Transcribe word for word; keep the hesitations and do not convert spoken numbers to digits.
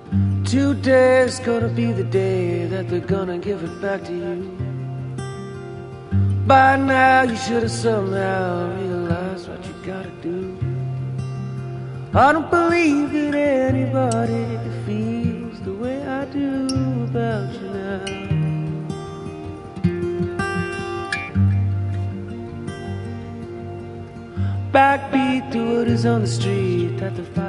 Today's gonna be the day that they're gonna give it back to you. By now you should have somehow realized what you gotta do. I don't believe that anybody feels the way I do about you now. Backbeat to what is on the street at the fire.